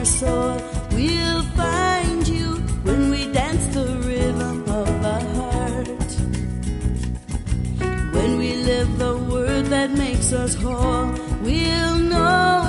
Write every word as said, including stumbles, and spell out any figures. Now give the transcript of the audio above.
soul. We'll find you when we dance the rhythm of our heart. When we live the word that makes us whole, we'll know